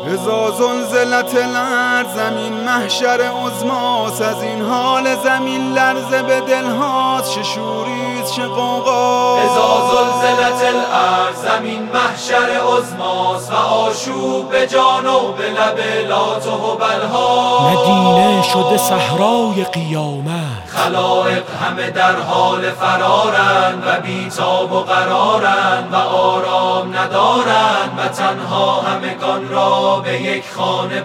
اذا زلزلت الارض زمین محشر عظماست، از این حال زمین لرزه به دلهاست، چه شوریست چه غوغاست. اذا زلزلت الارض زمین محشر عظماست و آشوب به جان و به لب لات و هبل‌ها. مدینه شده صحرای قیامت، خلائق همه در حال فرارند و بیتاب و قرارند و آرام ندارند و تنها همگان را به یک خانه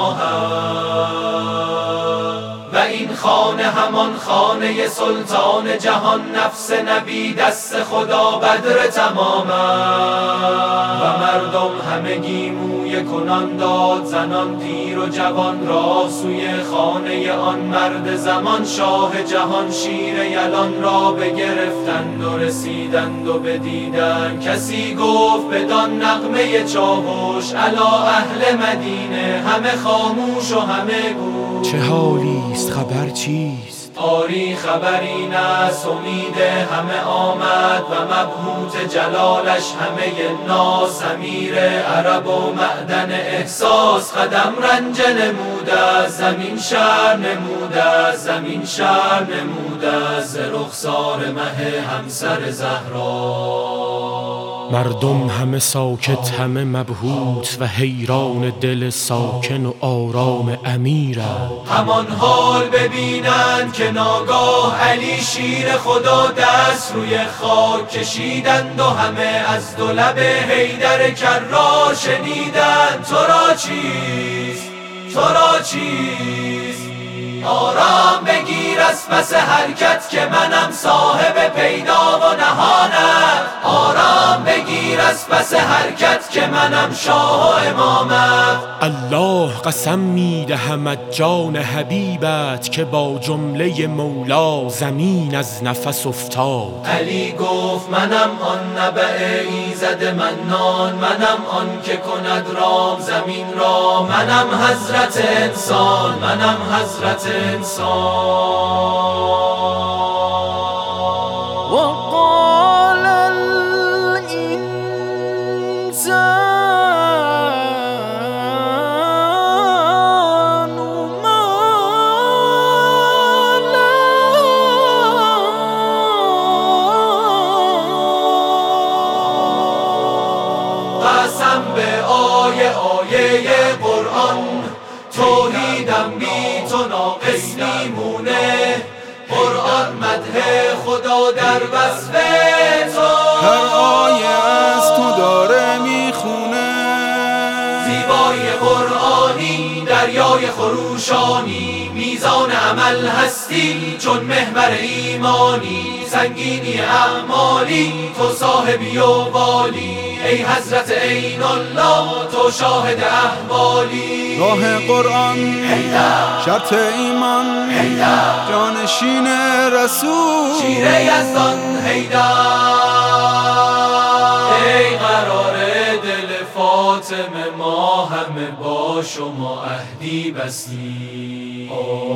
پناهند. و این خانه همان خانه سلطان جهان، نفس نبی دست خدا بدر تمام. و مردم همگی موی کنان داد زنان پیر و جوان را سوی خانه آن مرد زمان. شاه جهان شیر یلان را بگرفتند و رسیدند و بدیدند. کسی گفت بدان نغمه چاوش الا اهل مدینه، همه خاموش و همه گوش. چه حالیست خبر چیست؟ آری خبر این است امید همه آمد و مبهوت جلالش همه ناس. امیر عرب و معدن احساس قدم رنج نموده، زمین شر نموده، زمین شر نموده ز رخسار مه همسر زهرا. مردم همه ساکت همه مبهوت و حیران دل ساکن و آرام امیرند. همان حال ببینند که ناگاه علی شیر خدا دست روی خاک کشیدند و همه از دو لب حیدر کرار شنیدند. تو را چیست؟ تو را چیست؟ آرام بگیر از پس حرکت که منم صاحب پیدا و نهانم. آرام بگیر از پس حرکت که منم شاه و امامم. الله قسم میدهم از جان حبیبت که با جمله مولا زمین از نفس افتاد. علی گفت منم آن نبع ایزد منان، منم آن که کند رام زمین را. منم حضرت انسان، منم حضرت انسان. وقال الإنسان ما قسم به آیه قرآن، توحیدم بی تو ناقص میمونه. قرآن مدح خدا در وصف تو، هر آیه از تو داره میخونه. زیبایی قرآنی دریای خروشانی، میزان عمل هستی چون محور ایمانی. سنگینی اعمالی تو صاحبی و والی، ای حضرت عین الله تو شاهد احوالی. راه قرآن شرط ایمان، جانشین رسول شیر یزدان حیدر. ای قرار دل فاطمه ما همه با شما عهدی بستی.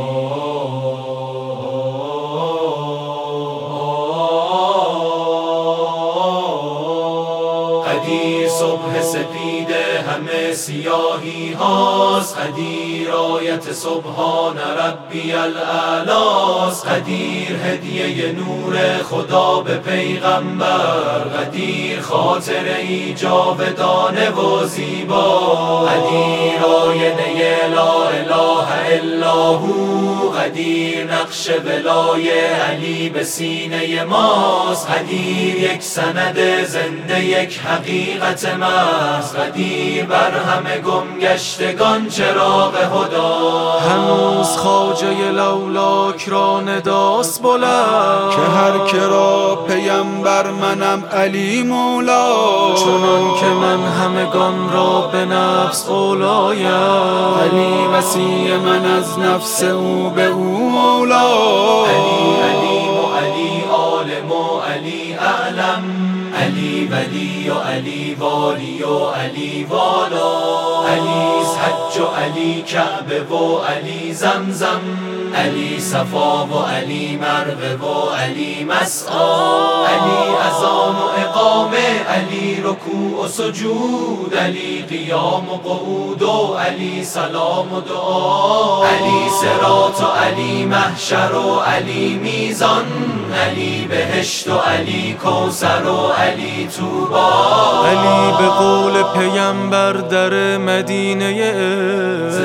قدیر صبح سپیده همه سیاهی هاست، قدیر آیت سبحان ربی الاعلاست. قدیر هدیه نور خدا به پیغمبر، قدیر خاطره ای جاودانه و زیبا. قدیر آینه لا اله الا هو، قدیر نقش ولای علی به سینه ماست. قدیر یک سند زنده یک حقیقت ماست، قدیر بر همه گمگشتگان چراغ هدا. هنوز خواجه لولاک را نداست بلند که هر کرا پیمبر منم علی مولا. چنان که من همگان را به نفس اولایم، علی وسیع من از نفس او به او مولا. علی علیم و علی عالم و علی اعلم، علی ولی و علی والی و علی والا. علی حج و علی کعبه و علی زمزم، علی صفا و علی مروه و علی مسعی. علی اذان و اقامت مقام، علی رکوع و سجود، علی قیام و قعود و علی سلام و دعا، علی صراط و علی محشر و علی میزان، علی بهشت و علی کوثر و علی طوبا. علی به قول پیمبر در مدینه ز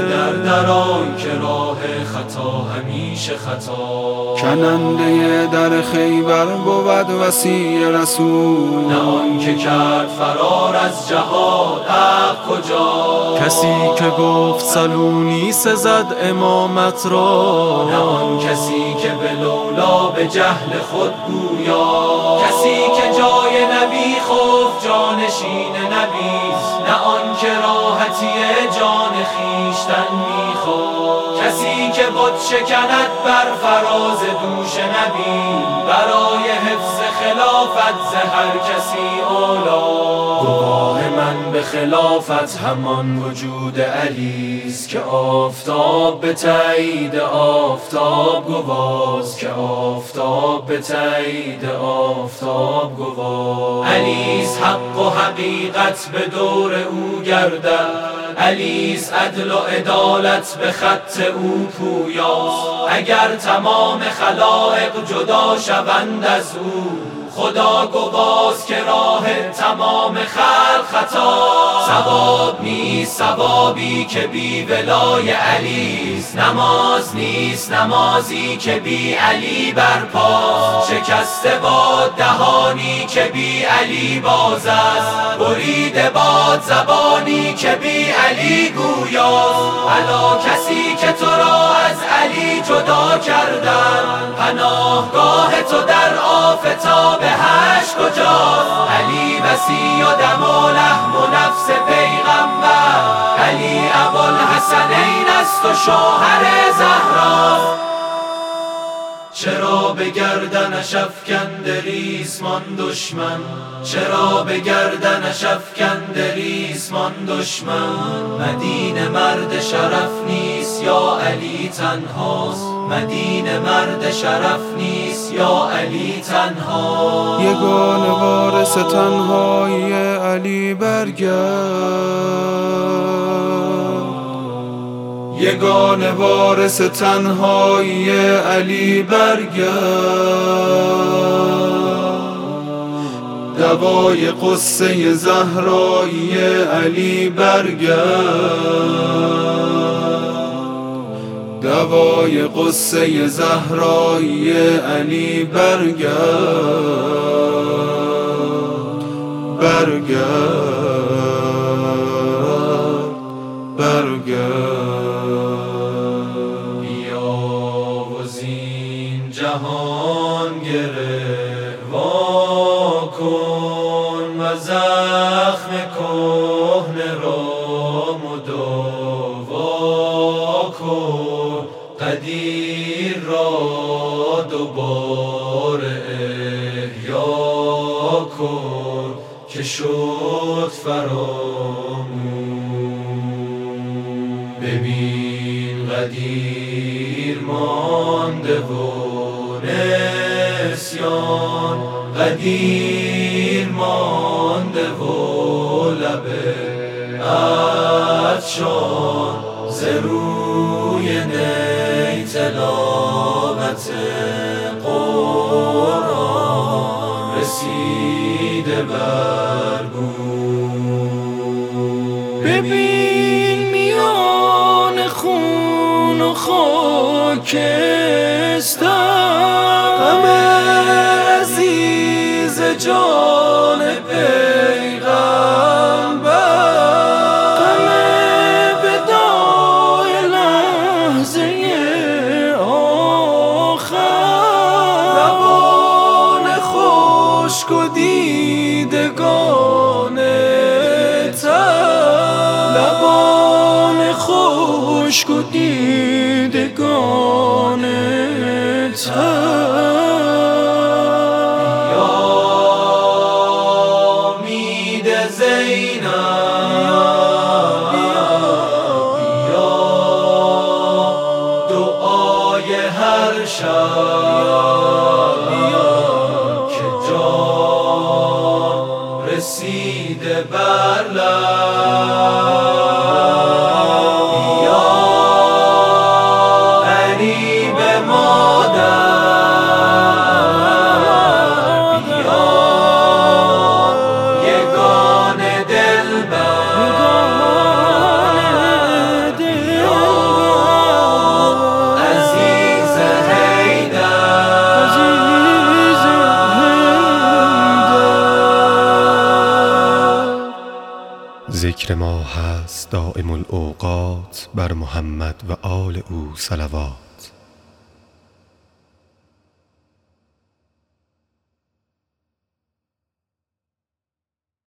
دران که راه خطا همیشه خطا، کننده در خیبر بود وصی رسول، نه آن که کرد فرار از جهاد حق کجا، کسی که گفت سلونی سزد امامت را، نه آن کسی که به لولا به جهل خود گویا، کسی که جای نبی خفت جانشین نبیست، نه آن که راحتی جان خویشتن میخواد، کسی که بت شکند بر فراز دوش نبی، برای حفظ خلافت ز هر کسی اولا. گواه من به خلافت همان وجود علیست، که آفتاب به تایید آفتاب گواست، که آفتاب به تایید آفتاب گواست. علیست حق و حقیقت به دور او گردد، علیست عدل و عدالت به خط او پویاست. اگر تمام خلائق جدا شوند از او، خدا گواست که راه تمام خلق خطا. ثواب نیست ثوابی که بی ولای علیست، نماز نیست نمازی که بی علی برپاست. شکسته باد دهانی که بی علی باز است، بریده باد زبانی که بی علی گویاست. الا کسی که تو را از علی جدا کردن، پناهگاه تو در آفتاب هشت کجاست. علی وصی و دم و لحم و نفس پیغمبر، علی ابوالحسنین است و شوهر زهراست. چرا به گردنش افکنده ریسمان دشمن، چرا به گردنش افکنده ریسمان دشمن. مدینه مرد شرف نیست یا علی تنهاست، مدینه مرد شرف نیست یا علی تنها. یگانه وارث تنهایی علی برگرد، یگانه وارث تنهایی علی برگرد. دوای قصه زهرایی علی برگرد، دوای قصه زهرایی علی برگرد، برگرد، برگرد. بیا و زین جهان گره وا کن، و زخم کهنه را مداوا کن. قدیر را دوباره احیا کن، که شد فرامون. ببین قدیر مانده و نسیان، قدیر مانده و لب عطشان. ز روی نی تلاوت قرآن، رسیده برگون. ببین میان خون و خاکستر، غم عزیز جان پیغمبر، غم وداع لحظه آخر. لبان خشک و دیدگان تر، لبان خشک و دیدگان تر. هر شب که جان رسیده بر یا غریب مادر، یا یگان دلبر، یا عزیز حیدر. ذکر ما هست دائم الاوقات، بر محمد و آل او صلوات.